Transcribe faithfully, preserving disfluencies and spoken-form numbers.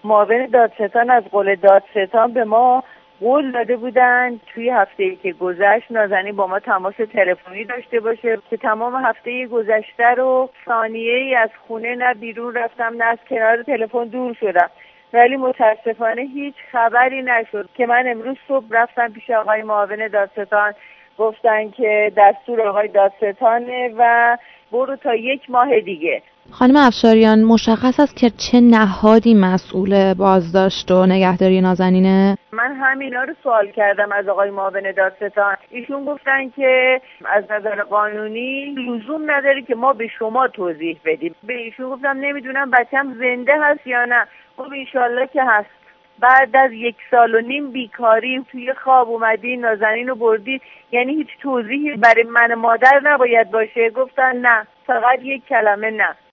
معاون دادستان از قول دادستان به ما قول داده بودن توی هفته‌ای که گذشت نازنین با ما تماس تلفنی داشته باشه که تمام هفته گذشته رو ثانیه‌ای از خونه نه بیرون رفتم نه از کنار تلفن دور شدم، ولی متاسفانه هیچ خبری نشد که من امروز صبح رفتم پیش آقای معاون دادستان، گفتن که دستور آقای دادستانه و برو تا یک ماه دیگه. خانم افشاریان، مشخص است که چه نهادی مسئول بازداشت و نگهداری نازنینه؟ من همینا رو سوال کردم از آقای معاون دادستان. ایشون گفتن که از نظر قانونی لزوم نداره که ما به شما توضیح بدیم. به ایشون گفتم نمیدونم بچم زنده هست یا نه. خب انشالله که هست. بعد از یک سال و نیم بیکاری توی خواب اومدی نازنین رو بردی، یعنی هیچ توضیحی برای من مادر نباید باشه؟ گفتن نه، فقط یک کلمه نه.